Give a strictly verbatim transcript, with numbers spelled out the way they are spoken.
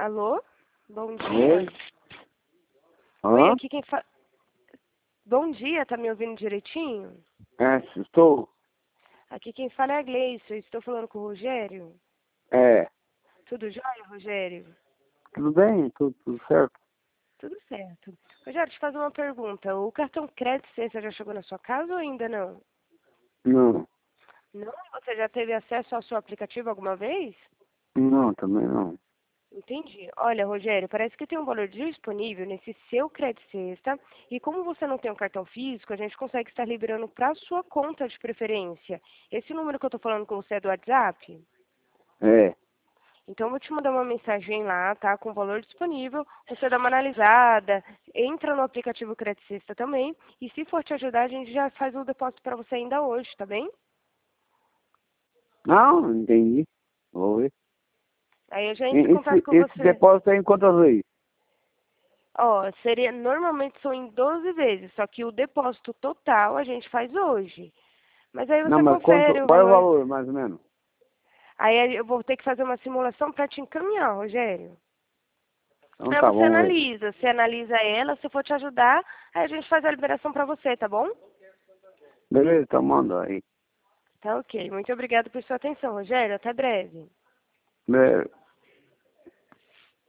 Alô? Bom dia. Oi? Oi, Hã? aqui quem fala... Bom dia, tá me ouvindo direitinho? É, estou. Aqui quem fala é a Gleice, eu estou falando com o Rogério. É. Tudo jóia, Rogério? Tudo bem? Tudo, tudo certo? Tudo certo. Rogério, te fazer uma pergunta. O cartão crédito você já chegou na sua casa ou ainda não? Não. Não? Você já teve acesso ao seu aplicativo alguma vez? Não, também não. Entendi. Olha, Rogério, parece que tem um valor disponível nesse seu crédito sexta e como você não tem um cartão físico, a gente consegue estar liberando para a sua conta de preferência. Esse número que eu estou falando com você é do WhatsApp? É. Então eu vou te mandar uma mensagem lá, tá? Com o valor disponível. Você dá uma analisada, entra no aplicativo Crédito Sexta também. E se for te ajudar, a gente já faz o depósito para você ainda hoje, tá bem? Não, não entendi. Vou ver. Aí eu já entro em E- contato Esse, com esse você. depósito é em quantas vezes? Ó, seria, normalmente são em doze vezes, só que o depósito total a gente faz hoje. Mas aí Não, você mas quanto, confere o qual é o valor. valor, mais ou menos? Aí eu vou ter que fazer uma simulação para te encaminhar, Rogério. Então Aí tá você bom, velho. analisa, você analisa ela, se for te ajudar, aí a gente faz a liberação para você, tá bom? Beleza, então manda aí. Tá ok. Muito obrigada por sua atenção, Rogério. Até breve. É,